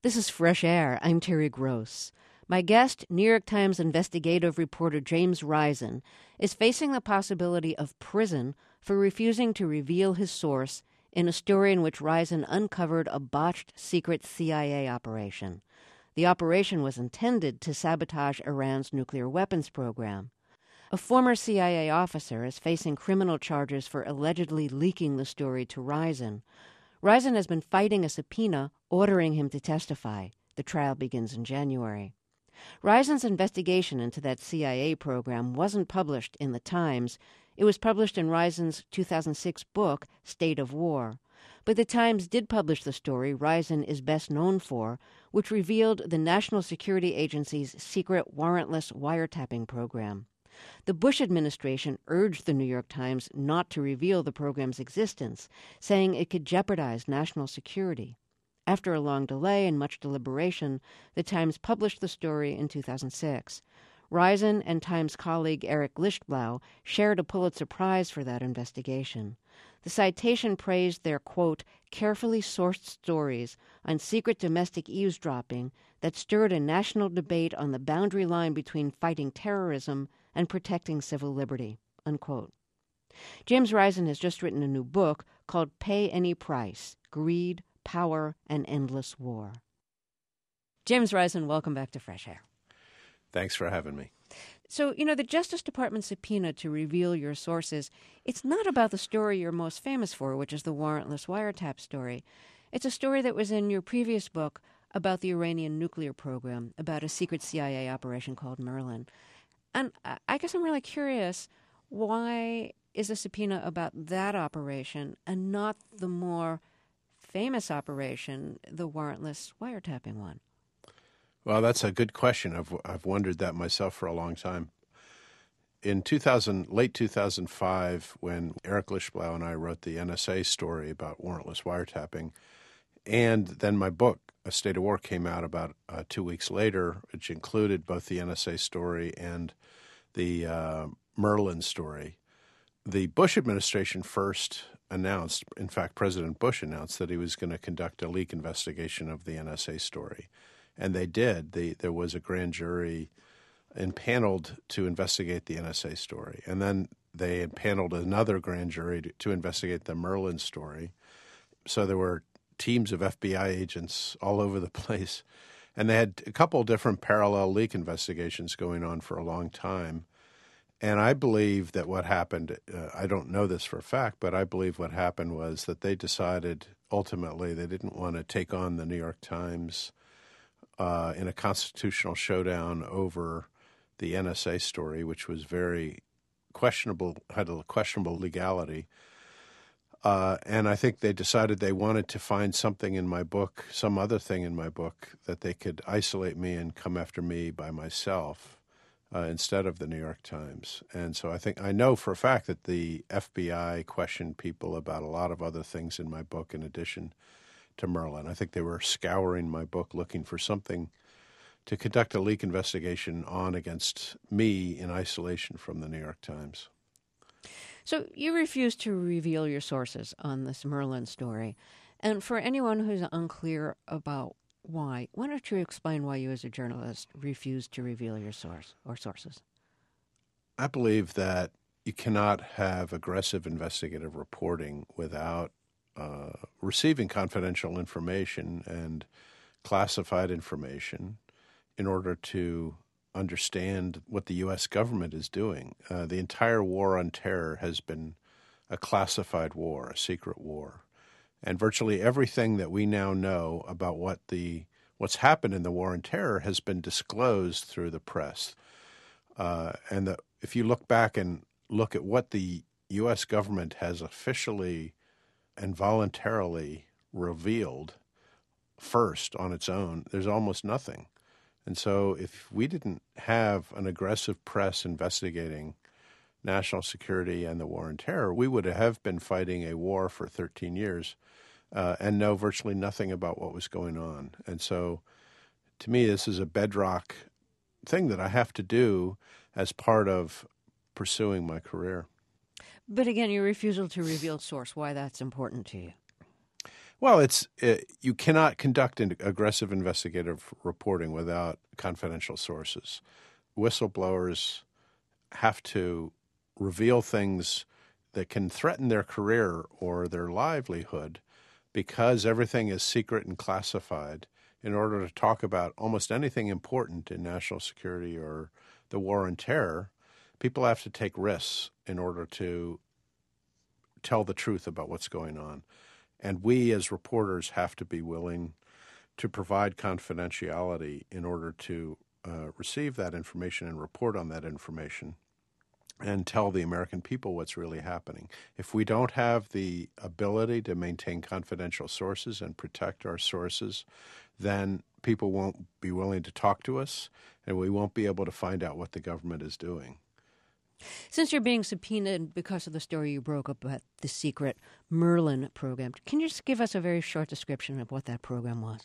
This is Fresh Air. I'm Terry Gross. My guest, New York Times investigative reporter James Risen, is facing the possibility of prison for refusing to reveal his source in a story in which Risen uncovered a botched secret CIA operation. The operation was intended to sabotage Iran's nuclear weapons program. A former CIA officer is facing criminal charges for allegedly leaking the story to Risen. Risen has been fighting a subpoena ordering him to testify. The trial begins in January. Risen's investigation into that CIA program wasn't published in The Times. It was published in Risen's 2006 book, State of War. But The Times did publish the story Risen is best known for, which revealed the National Security Agency's secret warrantless wiretapping program. The Bush administration urged the New York Times not to reveal the program's existence, saying it could jeopardize national security. After a long delay and much deliberation, the Times published the story in 2006. Risen and Times colleague Eric Lichtblau shared a Pulitzer Prize for that investigation. The citation praised their, quote, carefully sourced stories on secret domestic eavesdropping that stirred a national debate on the boundary line between fighting terrorism and protecting civil liberty, unquote. James Risen has just written a new book called Pay Any Price, Greed, Power, and Endless War. James Risen, welcome back to Fresh Air. Thanks for having me. So, the Justice Department subpoena to reveal your sources, it's not about the story you're most famous for, which is the warrantless wiretap story. It's a story that was in your previous book about the Iranian nuclear program, about a secret CIA operation called Merlin. And I guess I'm really curious, why is a subpoena about that operation and not the more famous operation, the warrantless wiretapping one? Well, that's a good question. I've wondered that myself for a long time. In late 2005, when Eric Lichtblau and I wrote the NSA story about warrantless wiretapping, and then my book, A State of War, came out about 2 weeks later, which included both the NSA story and the Merlin story. The Bush administration first announced, in fact, President Bush announced that he was going to conduct a leak investigation of the NSA story. And they did. There was a grand jury impaneled to investigate the NSA story. And then they impaneled another grand jury to investigate the Merlin story. So there were teams of FBI agents all over the place. And they had a couple different parallel leak investigations going on for a long time. And I believe that what happened, I don't know this for a fact, but I believe what happened was that they decided ultimately they didn't want to take on the New York Times in a constitutional showdown over the NSA story, which was very questionable, had a questionable legality. And I think they decided they wanted to find something in my book, some other thing in my book, that they could isolate me and come after me by myself instead of the New York Times. And so I know for a fact that the FBI questioned people about a lot of other things in my book in addition to Merlin. I think they were scouring my book looking for something to conduct a leak investigation on against me in isolation from the New York Times. So you refused to reveal your sources on this Merlin story. And for anyone who's unclear about why don't you explain why you as a journalist refused to reveal your source or sources? I believe that you cannot have aggressive investigative reporting without receiving confidential information and classified information in order to understand what the U.S. government is doing. The entire war on terror has been a classified war, a secret war. And virtually everything that we now know about what's happened in the war on terror has been disclosed through the press. If you look back and look at what the U.S. government has officially and voluntarily revealed first on its own, there's almost nothing. And so if we didn't have an aggressive press investigating national security and the war on terror, we would have been fighting a war for 13 years and know virtually nothing about what was going on. And so to me, this is a bedrock thing that I have to do as part of pursuing my career. But again, your refusal to reveal source, why that's important to you. Well, you cannot conduct aggressive investigative reporting without confidential sources. Whistleblowers have to reveal things that can threaten their career or their livelihood because everything is secret and classified in order to talk about almost anything important in national security or the war on terror. People have to take risks in order to tell the truth about what's going on. And we as reporters have to be willing to provide confidentiality in order to receive that information and report on that information and tell the American people what's really happening. If we don't have the ability to maintain confidential sources and protect our sources, then people won't be willing to talk to us, and we won't be able to find out what the government is doing. Since you're being subpoenaed because of the story you broke up about the secret Merlin program, can you just give us a very short description of what that program was?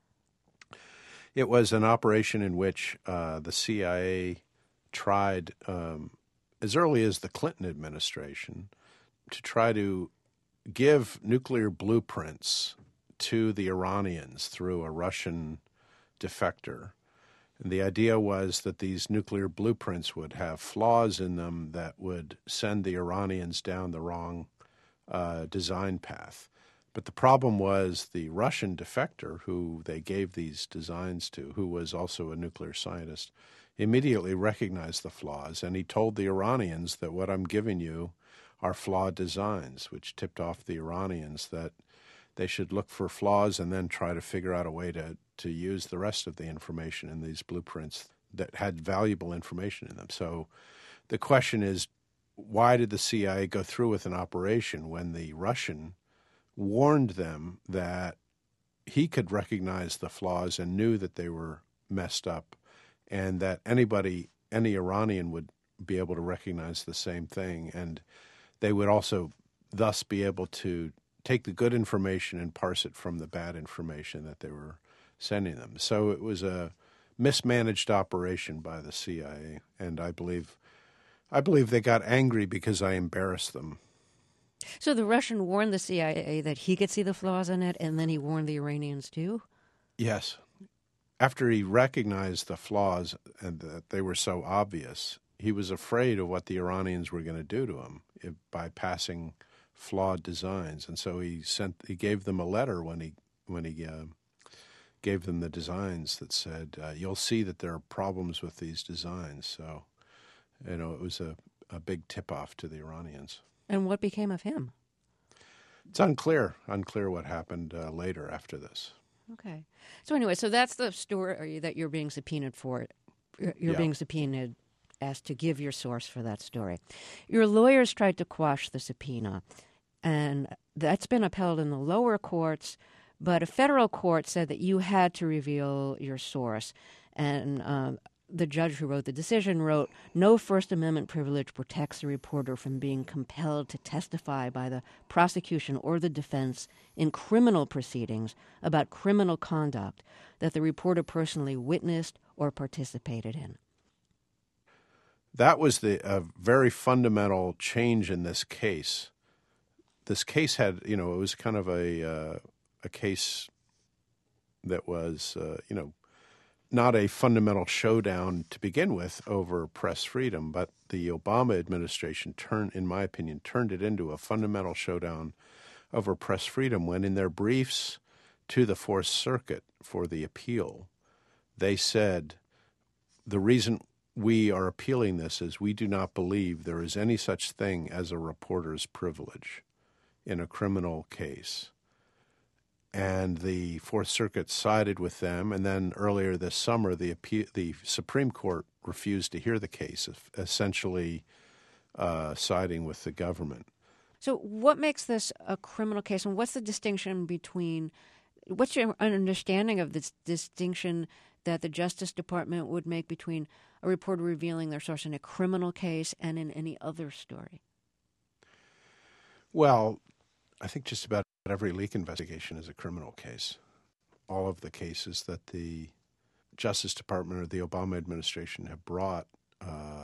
It was an operation in which the CIA tried, as early as the Clinton administration, to try to give nuclear blueprints to the Iranians through a Russian defector. And the idea was that these nuclear blueprints would have flaws in them that would send the Iranians down the wrong design path. But the problem was the Russian defector, who they gave these designs to, who was also a nuclear scientist, immediately recognized the flaws, and he told the Iranians that what I'm giving you are flawed designs, which tipped off the Iranians that they should look for flaws and then try to figure out a way to use the rest of the information in these blueprints that had valuable information in them. So the question is, why did the CIA go through with an operation when the Russian warned them that he could recognize the flaws and knew that they were messed up, and that any Iranian would be able to recognize the same thing, and they would also thus be able to take the good information and parse it from the bad information that they were sending them. So it was a mismanaged operation by the CIA, and I believe they got angry because I embarrassed them. So the Russian warned the CIA that he could see the flaws in it, and then he warned the Iranians too? Yes. After he recognized the flaws and that they were so obvious, he was afraid of what the Iranians were going to do to him by passing flawed designs. And so he gave them a letter when he gave them the designs that said, you'll see that there are problems with these designs. So, it was a big tip-off to the Iranians. And what became of him? It's unclear what happened later after this. Okay. So anyway, so that's the story that you're being subpoenaed for. You're being subpoenaed, asked to give your source for that story. Your lawyers tried to quash the subpoena, and that's been upheld in the lower courts, but a federal court said that you had to reveal your source. And the judge who wrote the decision wrote, "No First Amendment privilege protects a reporter from being compelled to testify by the prosecution or the defense in criminal proceedings about criminal conduct that the reporter personally witnessed or participated in." That was a very fundamental change in this case. This case had, it was kind of a case that was, not a fundamental showdown to begin with over press freedom, but the Obama administration in my opinion, turned it into a fundamental showdown over press freedom when in their briefs to the Fourth Circuit for the appeal, they said the reason we are appealing this is we do not believe there is any such thing as a reporter's privilege in a criminal case. And the Fourth Circuit sided with them, and then earlier this summer, the Supreme Court refused to hear the case, essentially siding with the government. So what makes this a criminal case, and what's the distinction between – what's your understanding of this distinction that the Justice Department would make between a reporter revealing their source in a criminal case and in any other story? Well, I think just about every leak investigation is a criminal case. All of the cases that the Justice Department or the Obama administration have brought,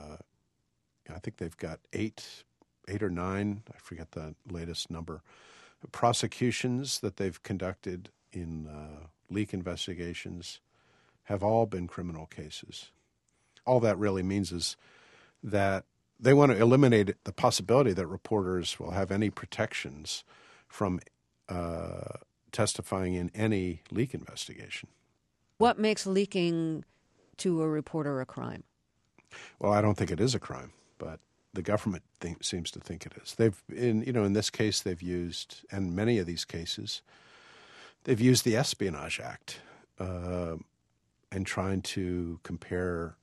I think they've got eight or nine, I forget the latest number, prosecutions that they've conducted in leak investigations have all been criminal cases. All that really means is that they want to eliminate the possibility that reporters will have any protections from testifying in any leak investigation. What makes leaking to a reporter a crime? Well, I don't think it is a crime, but the government seems to think it is. In this case, they've used, and many of these cases, they've used the Espionage Act and trying to compare.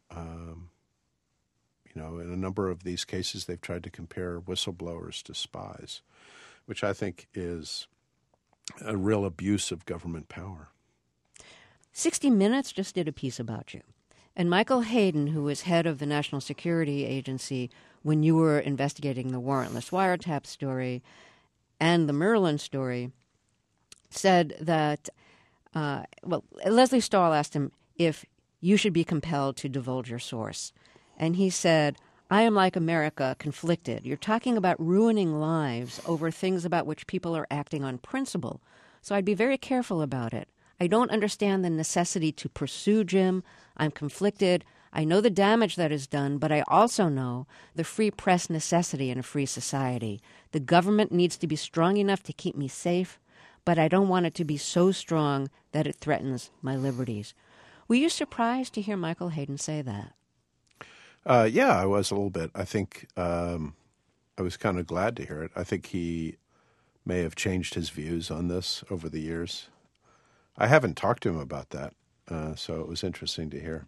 In a number of these cases, they've tried to compare whistleblowers to spies, which I think is a real abuse of government power. 60 Minutes just did a piece about you. And Michael Hayden, who was head of the National Security Agency when you were investigating the warrantless wiretap story and the Merlin story, said that, Leslie Stahl asked him if you should be compelled to divulge your source. And he said, I am like America, conflicted. You're talking about ruining lives over things about which people are acting on principle. So I'd be very careful about it. I don't understand the necessity to pursue Jim. I'm conflicted. I know the damage that is done, but I also know the free press necessity in a free society. The government needs to be strong enough to keep me safe, but I don't want it to be so strong that it threatens my liberties. Were you surprised to hear Michael Hayden say that? Yeah, I was a little bit. I think I was kind of glad to hear it. I think he may have changed his views on this over the years. I haven't talked to him about that, so it was interesting to hear.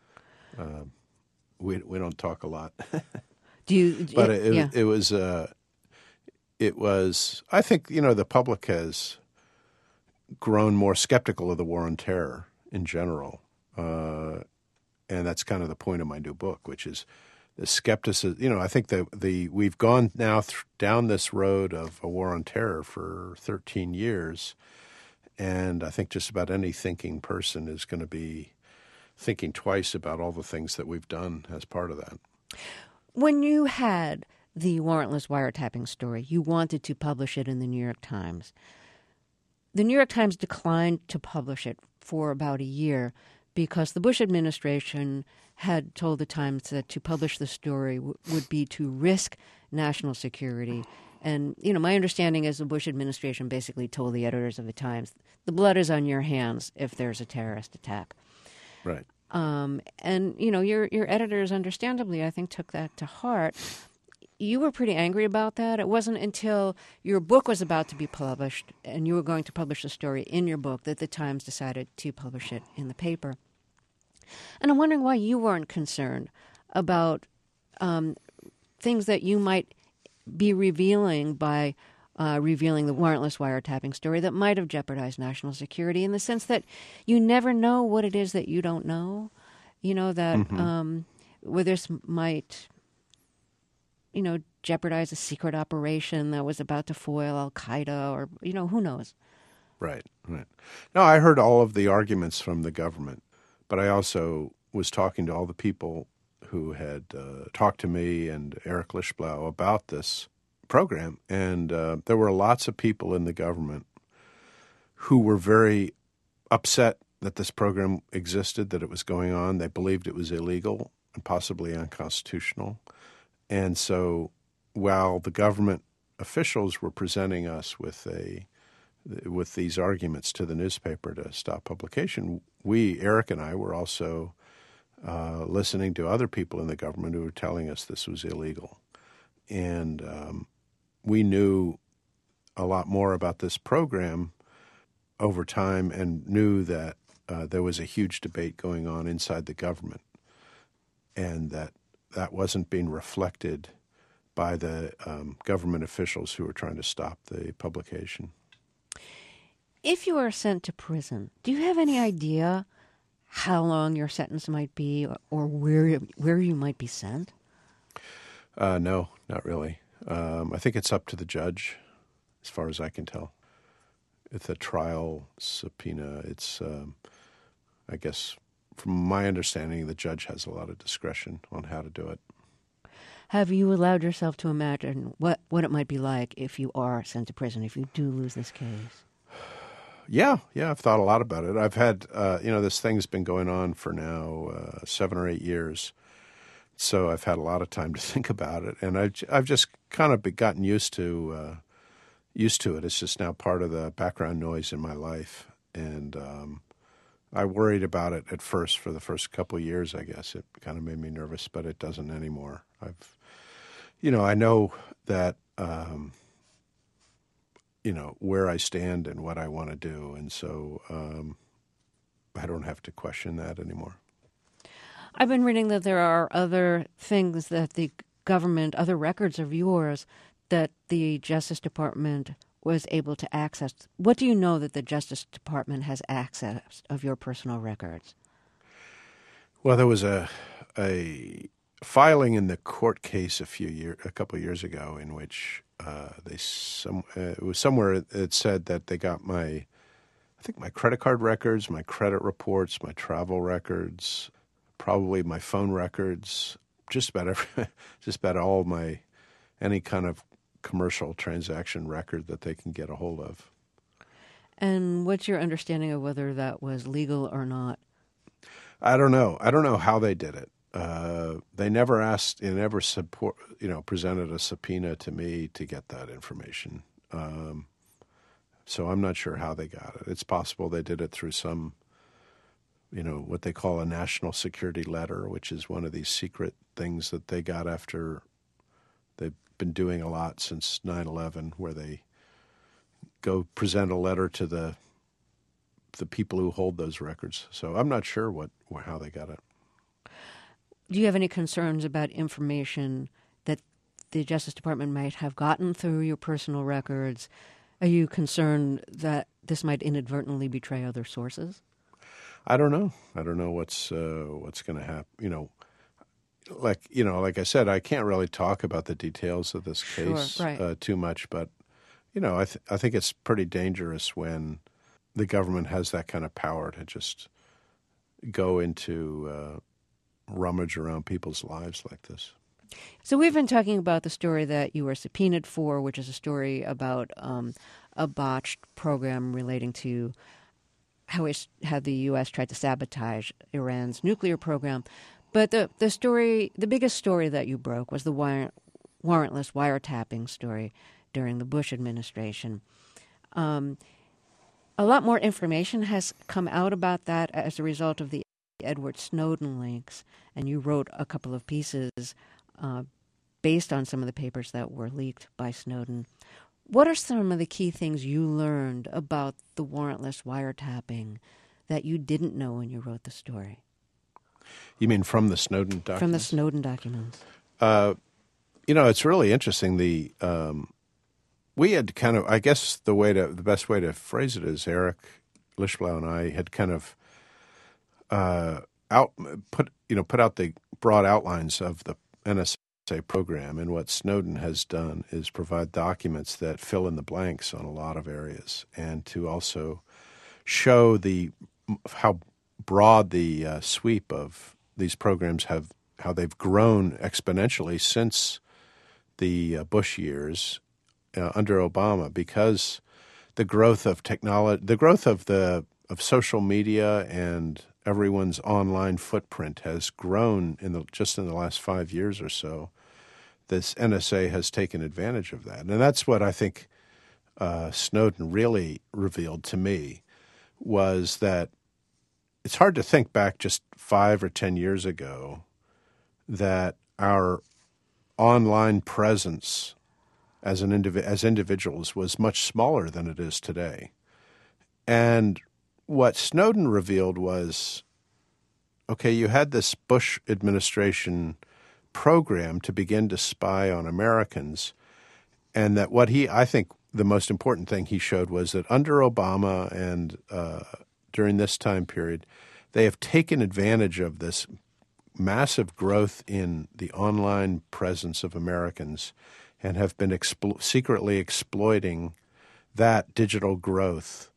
We don't talk a lot. But it was. I think the public has grown more skeptical of the war on terror in general. And that's kind of the point of my new book, which is the skepticism. I think that we've gone now down this road of a war on terror for 13 years, and I think just about any thinking person is going to be thinking twice about all the things that we've done as part of that. When you had the warrantless wiretapping story, you wanted to publish it in the New York Times. The New York Times declined to publish it for about a year, because the Bush administration had told the Times that to publish the story would be to risk national security. And, my understanding is the Bush administration basically told the editors of the Times, the blood is on your hands if there's a terrorist attack. Right. And, your editors, understandably, I think, took that to heart. You were pretty angry about that. It wasn't until your book was about to be published and you were going to publish the story in your book that the Times decided to publish it in the paper. And I'm wondering why you weren't concerned about things that you might be revealing by revealing the warrantless wiretapping story that might have jeopardized national security, in the sense that you never know what it is that you don't know. Where this might jeopardize a secret operation that was about to foil Al-Qaeda, or, who knows? Right. No, I heard all of the arguments from the government, but I also was talking to all the people who had talked to me and Eric Lischblau about this program, and there were lots of people in the government who were very upset that this program existed, that it was going on. They believed it was illegal and possibly unconstitutional. And so while the government officials were presenting us with these arguments to the newspaper to stop publication, Eric and I, were also listening to other people in the government who were telling us this was illegal. And we knew a lot more about this program over time and knew that there was a huge debate going on inside the government, and that wasn't being reflected by the government officials who were trying to stop the publication. If you are sent to prison, do you have any idea how long your sentence might be, or where you might be sent? No, not really. I think it's up to the judge, as far as I can tell. It's a trial subpoena. It's, I guess, from my understanding, the judge has a lot of discretion on how to do it. Have you allowed yourself to imagine what it might be like if you are sent to prison, if you do lose this case? Yeah, I've thought a lot about it. I've had, this thing's been going on for now 7 or 8 years, so I've had a lot of time to think about it, and I've just kind of gotten used to it. It's just now part of the background noise in my life, and I worried about it at first for the first couple of years. I guess it kind of made me nervous, but it doesn't anymore. I know that. Where I stand and what I want to do. And so I don't have to question that anymore. I've been reading that there are other things that the government, other records of yours that the Justice Department was able to access. What do you know that the Justice Department has access of your personal records? Well, there was a filing in the court case a couple of years ago in which it was somewhere it said that they got my credit card records, my credit reports, my travel records, probably my phone records, just about all my any kind of commercial transaction record that they can get a hold of. And what's your understanding of whether that was legal or not? I don't know. I don't know how they did it. They never presented a subpoena to me to get that information. So I'm not sure how they got it. It's possible they did it through some, what they call a national security letter, which is one of these secret things that they got after they've been doing a lot since 9/11, where they go present a letter to the people who hold those records. So I'm not sure how they got it. Do you have any concerns about information that the Justice Department might have gotten through your personal records? Are you concerned that this might inadvertently betray other sources? I don't know. I don't know what's going to happen. Like I said, I can't really talk about the details of this case Sure, right. Too much. But I think it's pretty dangerous when the government has that kind of power to just go into rummage around people's lives like this. So we've been talking about the story that you were subpoenaed for, which is a story about a botched program relating to how the U.S. tried to sabotage Iran's nuclear program. But the biggest story that you broke was the warrantless wiretapping story during the Bush administration. A lot more information has come out about that as a result of the Edward Snowden leaks, and you wrote a couple of pieces based on some of the papers that were leaked by Snowden. What are some of the key things you learned about the warrantless wiretapping that you didn't know when you wrote the story? You mean from the Snowden documents? From the Snowden documents. It's really interesting. We had kind of, I guess the best way to phrase it is Eric Lischblau and I had kind of put out the broad outlines of the NSA program, and what Snowden has done is provide documents that fill in the blanks on a lot of areas, and to also show how broad the sweep of these programs how they've grown exponentially since the Bush years under Obama, because the growth of technology, the growth of social media and everyone's online footprint has grown just in the last 5 years or so. This NSA has taken advantage of that. And that's what I think Snowden really revealed to me, was that it's hard to think back just 5 or 10 years ago that our online presence as individuals was much smaller than it is today. And what Snowden revealed was, okay, you had this Bush administration program to begin to spy on Americans, and that I think the most important thing he showed was that under Obama and during this time period, they have taken advantage of this massive growth in the online presence of Americans and have been secretly exploiting that digital growth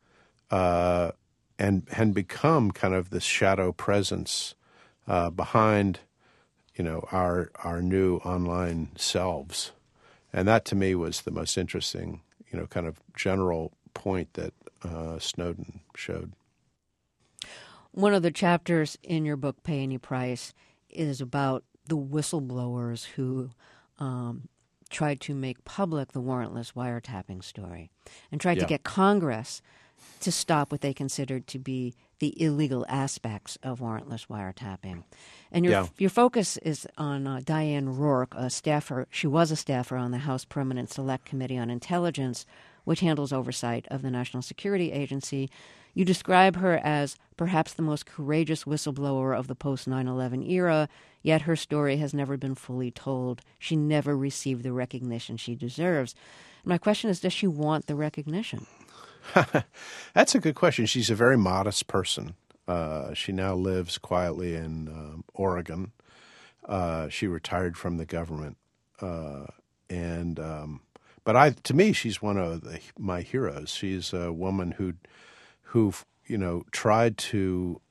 and become kind of this shadow presence behind our new online selves. And that to me was the most interesting, kind of general point that Snowden showed. One of the chapters in your book, Pay Any Price, is about the whistleblowers who tried to make public the warrantless wiretapping story and tried to get Congress to stop what they considered to be the illegal aspects of warrantless wiretapping. And your focus is on Diane Rourke, a staffer. She was a staffer on the House Permanent Select Committee on Intelligence, which handles oversight of the National Security Agency. You describe her as perhaps the most courageous whistleblower of the post-9/11 era, yet her story has never been fully told. She never received the recognition she deserves. My question is, does she want the recognition? That's a good question. She's a very modest person. She now lives quietly in Oregon. She retired from the government. But to me, she's one of my heroes. She's a woman who tried to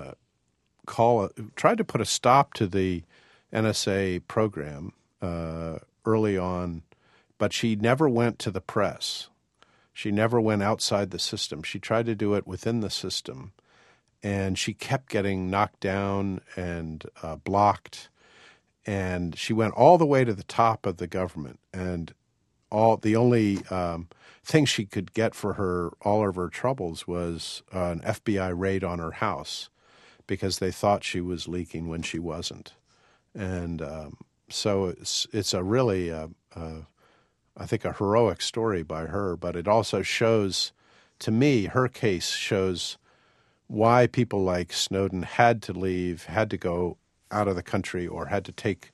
put a stop to the NSA program early on, but she never went to the press. She never went outside the system. She tried to do it within the system, and she kept getting knocked down and blocked. And she went all the way to the top of the government, and the only thing she could get for all of her troubles was an FBI raid on her house, because they thought she was leaking when she wasn't. And so it's a really I think a heroic story by her, but it also shows, to me, her case shows why people like Snowden had to leave, had to go out of the country, or had to take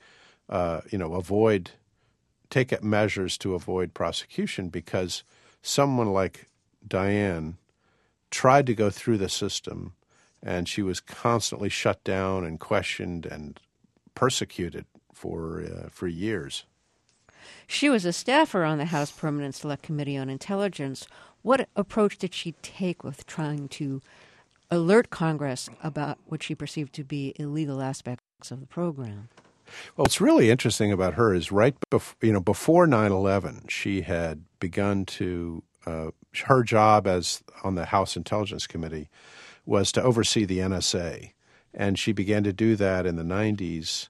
measures to avoid prosecution, because someone like Diane tried to go through the system, and she was constantly shut down and questioned and persecuted for years. She was a staffer on the House Permanent Select Committee on Intelligence. What approach did she take with trying to alert Congress about what she perceived to be illegal aspects of the program? Well, what's really interesting about her is before 9/11, she had begun to her job on the House Intelligence Committee was to oversee the NSA, and she began to do that in the 90s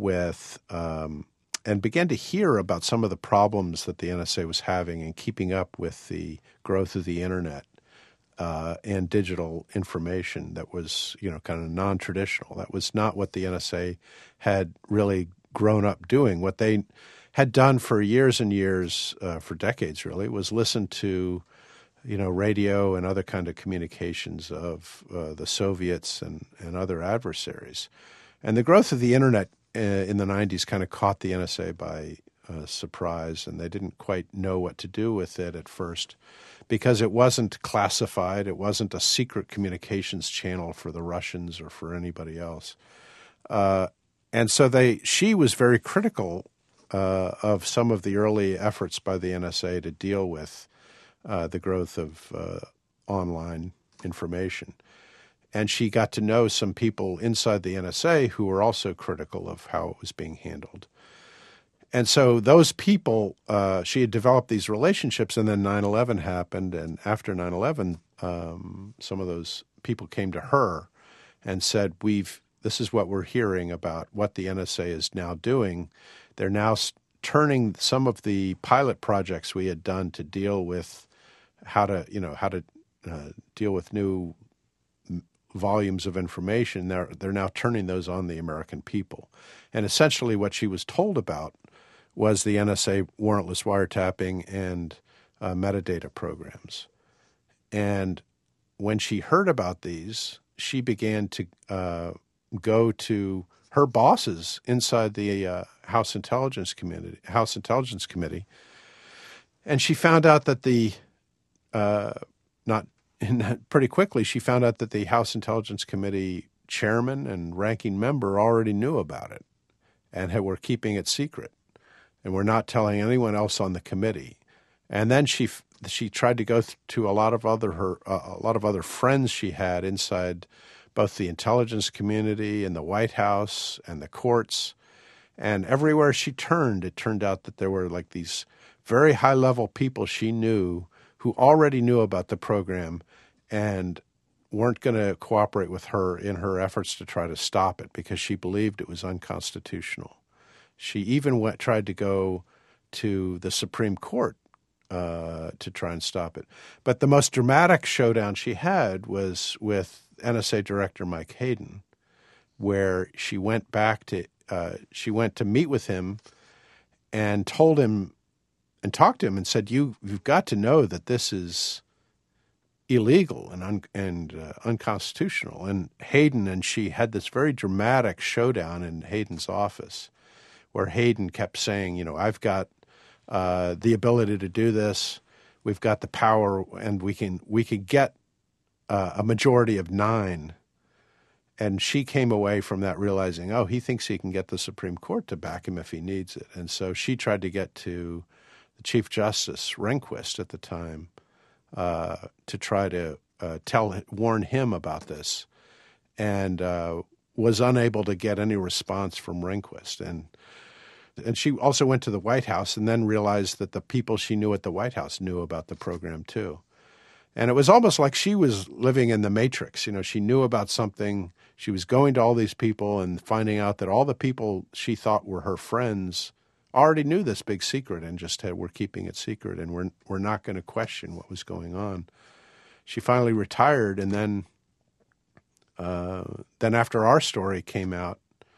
and began to hear about some of the problems that the NSA was having in keeping up with the growth of the internet and digital information that was, kind of non-traditional. That was not what the NSA had really grown up doing. What they had done for years and years, for decades really, was listen to, radio and other kind of communications of the Soviets and other adversaries. And the growth of the internet in the 90s kind of caught the NSA by surprise, and they didn't quite know what to do with it at first, because it wasn't classified. It wasn't a secret communications channel for the Russians or for anybody else. And so she was very critical of some of the early efforts by the NSA to deal with the growth of online information. And she got to know some people inside the NSA who were also critical of how it was being handled. And so those people, she had developed these relationships, and then 9/11 happened. And after 9/11, some of those people came to her and said, this is what we're hearing about what the NSA is now doing. They're now turning some of the pilot projects we had done to deal with how to deal with new volumes of information. They're now turning those on the American people. And essentially what she was told about was the NSA warrantless wiretapping and metadata programs. And when she heard about these, she began to go to her bosses inside the House Intelligence Committee, and she found out that pretty quickly, she found out that the House Intelligence Committee chairman and ranking member already knew about it and were keeping it secret and were not telling anyone else on the committee. And then she tried to go to a lot of other friends she had inside both the intelligence community and the White House and the courts, And everywhere she turned, it turned out that there were like these very high-level people she knew who already knew about the program and weren't going to cooperate with her in her efforts to try to stop it because she believed it was unconstitutional. She even tried to go to the Supreme Court to try and stop it. But the most dramatic showdown she had was with NSA Director Mike Hayden, where she went to meet with him and told him and talked to him and said, "You've got to know that this is illegal and unconstitutional." And Hayden and she had this very dramatic showdown in Hayden's office, where Hayden kept saying, "I've got the ability to do this. We've got the power, and we could get a majority of 9." And she came away from that realizing, he thinks he can get the Supreme Court to back him if he needs it. And so she tried to get to the Chief Justice Rehnquist at the time to try to warn him about this, and was unable to get any response from Rehnquist. And she also went to the White House and then realized that the people she knew at the White House knew about the program too. And it was almost like she was living in the Matrix. She knew about something. She was going to all these people and finding out that all the people she thought were her friends already knew this big secret and just were keeping it secret and were not going to question what was going on. She finally retired, and then after our story came out,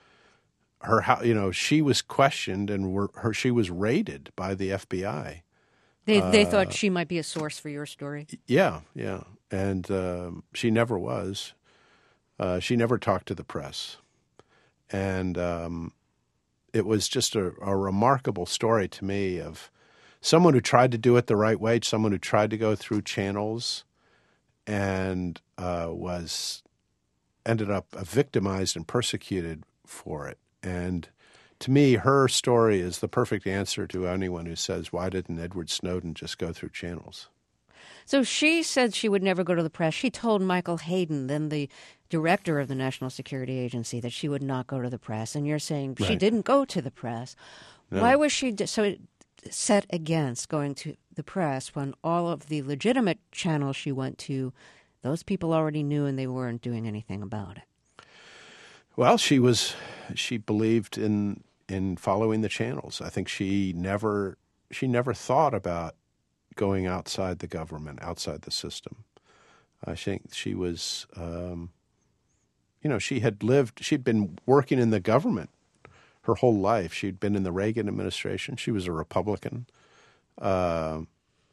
she was questioned and she was raided by the FBI. They thought she might be a source for your story. Yeah, and she never was. She never talked to the press, and it was just a remarkable story to me of someone who tried to do it the right way, someone who tried to go through channels, and ended up victimized and persecuted for it. And to me, her story is the perfect answer to anyone who says, why didn't Edward Snowden just go through channels? So she said she would never go to the press. She told Michael Hayden, then the director of the National Security Agency, that she would not go to the press. And you're saying she didn't go to the press. No. Why was she so set against going to the press when all of the legitimate channels she went to, those people already knew and they weren't doing anything about it? Well, she believed in following the channels. I think she never thought about going outside the government, outside the system. I think she was, she'd been working in the government her whole life. She'd been in the Reagan administration. She was a Republican. So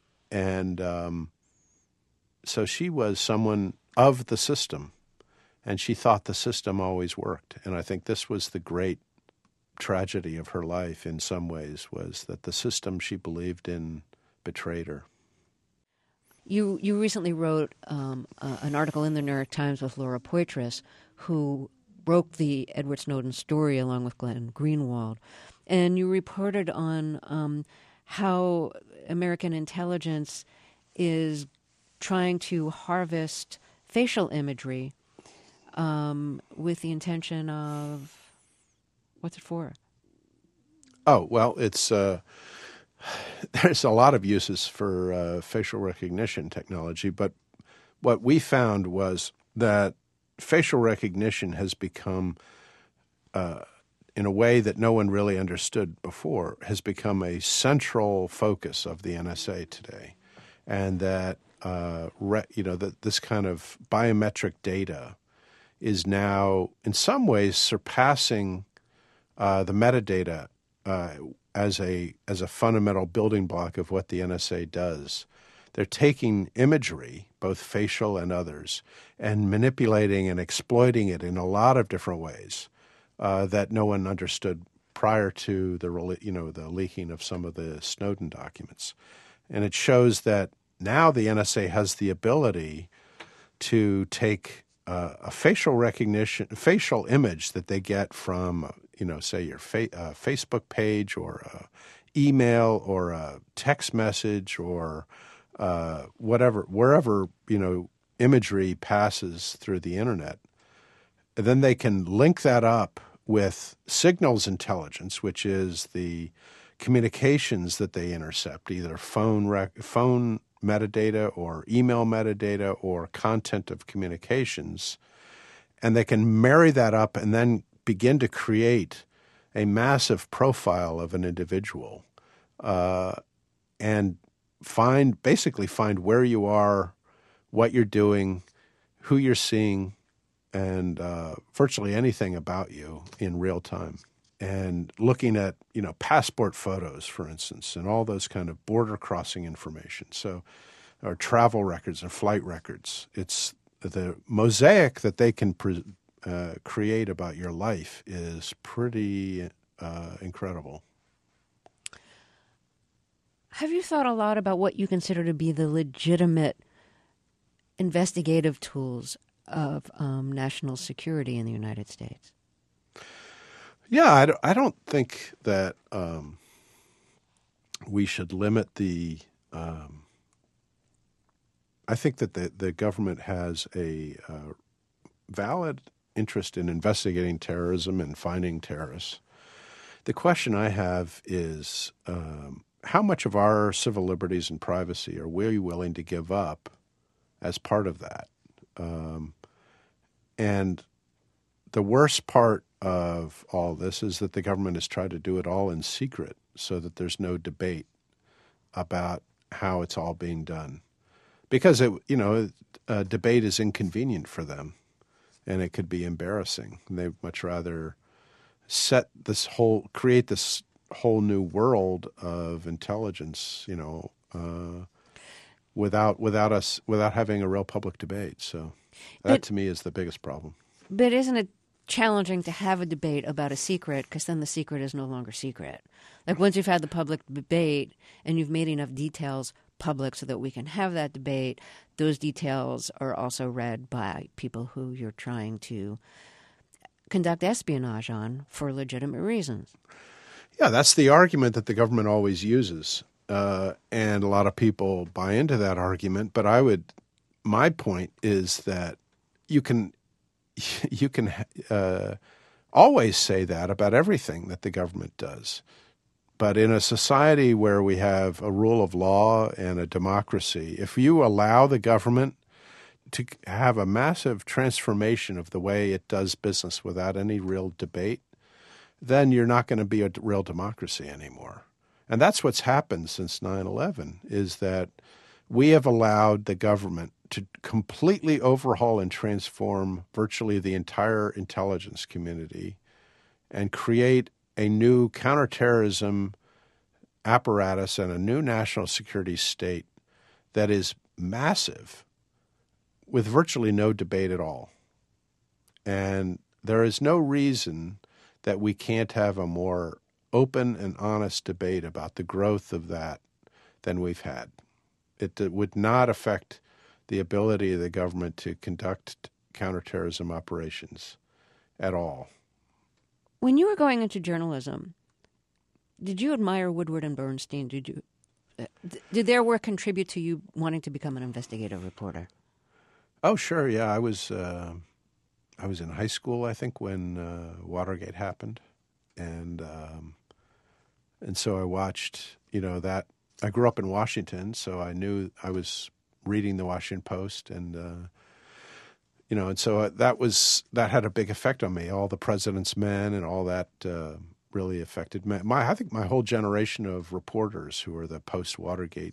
she was someone of the system. And she thought the system always worked. And I think this was the great tragedy of her life in some ways, was that the system she believed in betrayed her. You recently wrote an article in the New York Times with Laura Poitras, who broke the Edward Snowden story along with Glenn Greenwald. And you reported on how American intelligence is trying to harvest facial imagery with the intention of, what's it for? Oh, well, it's there's a lot of uses for facial recognition technology, but what we found was that facial recognition has become, in a way that no one really understood before, has become a central focus of the NSA today, and that that this kind of biometric data is now in some ways surpassing the metadata as a fundamental building block of what the NSA does. They're taking imagery, both facial and others, and manipulating and exploiting it in a lot of different ways that no one understood prior to the leaking of some of the Snowden documents. And it shows that now the NSA has the ability to take a facial image that they get from, say your Facebook page or email or a text message or wherever imagery passes through the internet. And then they can link that up with signals intelligence, which is the communications that they intercept, either phone metadata or email metadata or content of communications, and they can marry that up and then begin to create a massive profile of an individual and basically find where you are, what you're doing, who you're seeing, and virtually anything about you in real time. And looking at, passport photos, for instance, and all those kind of border crossing information. So, or travel records and flight records. It's the mosaic that they can create about your life is pretty incredible. Have you thought a lot about what you consider to be the legitimate investigative tools of national security in the United States? Yeah, I don't think that we should limit the I think that the government has a valid interest in investigating terrorism and finding terrorists. The question I have is how much of our civil liberties and privacy are we willing to give up as part of that? And the worst part of all this is that the government has tried to do it all in secret so that there's no debate about how it's all being done. Because, debate is inconvenient for them, and it could be embarrassing. They'd much rather create this whole new world of intelligence, without having a real public debate. So that to me is the biggest problem. But isn't it challenging to have a debate about a secret, because then the secret is no longer secret? Like once you've had the public debate and you've made enough details public so that we can have that debate, those details are also read by people who you're trying to conduct espionage on for legitimate reasons. Yeah, that's the argument that the government always uses. And a lot of people buy into that argument. But my point is that you can always say that about everything that the government does. But in a society where we have a rule of law and a democracy, if you allow the government to have a massive transformation of the way it does business without any real debate, then you're not going to be a real democracy anymore. And that's what's happened since 9/11, is that we have allowed the government to completely overhaul and transform virtually the entire intelligence community and create a new counterterrorism apparatus and a new national security state that is massive with virtually no debate at all. And there is no reason that we can't have a more open and honest debate about the growth of that than we've had. It would not affect the ability of the government to conduct counterterrorism operations at all. When you were going into journalism, did you admire Woodward and Bernstein? Did their work contribute to you wanting to become an investigative reporter? Oh, sure. Yeah, I was in high school, I think, when Watergate happened, and so I watched. That I grew up in Washington, so I knew I was reading the Washington Post, and and so that had a big effect on me. All the President's Men and all that really affected me. I think my whole generation of reporters who were the post-Watergate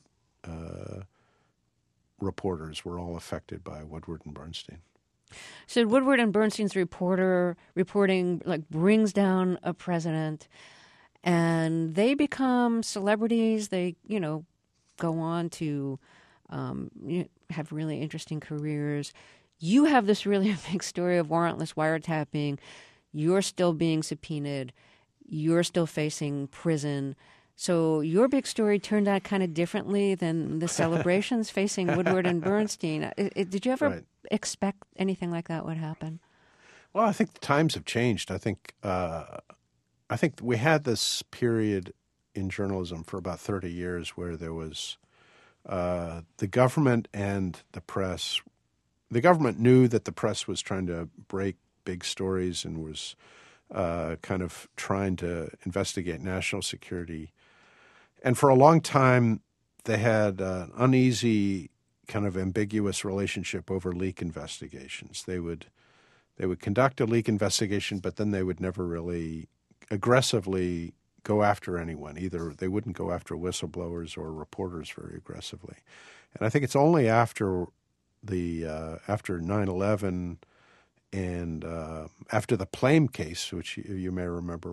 reporters were all affected by Woodward and Bernstein. So Woodward and Bernstein's reporting brings down a president, and they become celebrities. They go on to have really interesting careers. You have this really big story of warrantless wiretapping. You're still being subpoenaed. You're still facing prison. So your big story turned out kind of differently than the celebrations facing Woodward and Bernstein. Did you ever expect anything like that would happen? Well, I think the times have changed. I think we had this period in journalism for about 30 years where there was the government and the press. The government knew that the press was trying to break big stories and was kind of trying to investigate national security. And for a long time, they had an uneasy, kind of ambiguous relationship over leak investigations. They would conduct a leak investigation, but then they would never really aggressively go after anyone. Either they wouldn't go after whistleblowers or reporters very aggressively. And I think it's only after after 9/11 and after the Plame case, which you may remember,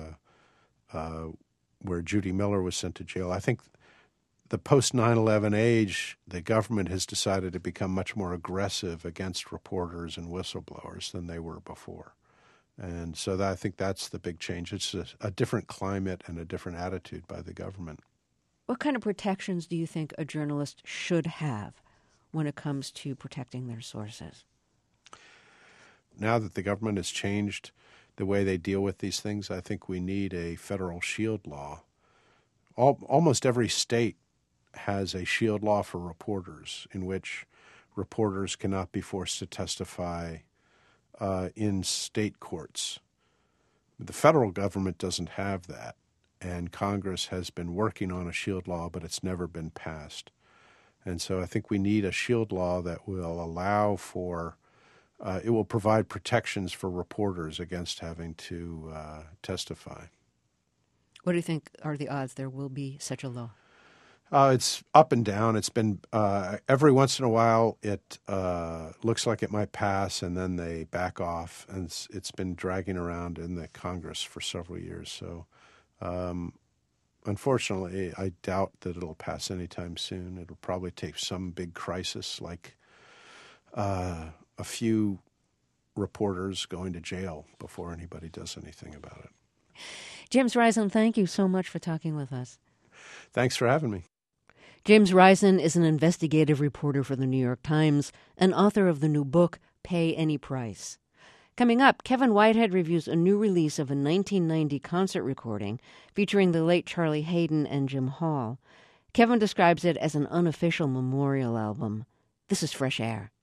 where Judy Miller was sent to jail, I think the post-9/11 age, the government has decided to become much more aggressive against reporters and whistleblowers than they were before. And so I think that's the big change. It's a different climate and a different attitude by the government. What kind of protections do you think a journalist should have when it comes to protecting their sources? Now that the government has changed the way they deal with these things, I think we need a federal shield law. Almost every state has a shield law for reporters in which reporters cannot be forced to testify in state courts. The federal government doesn't have that, and Congress has been working on a shield law, but it's never been passed. And so I think we need a shield law that will allow for it will provide protections for reporters against having to testify. What do you think are the odds there will be such a law? It's up and down. It's been every once in a while it looks like it might pass, and then they back off, and it's been dragging around in the Congress for several years. So unfortunately, I doubt that it'll pass anytime soon. It'll probably take some big crisis like a few reporters going to jail before anybody does anything about it. James Risen, thank you so much for talking with us. Thanks for having me. James Risen is an investigative reporter for the New York Times and author of the new book, Pay Any Price. Coming up, Kevin Whitehead reviews a new release of a 1990 concert recording featuring the late Charlie Haden and Jim Hall. Kevin describes it as an unofficial memorial album. This is Fresh Air.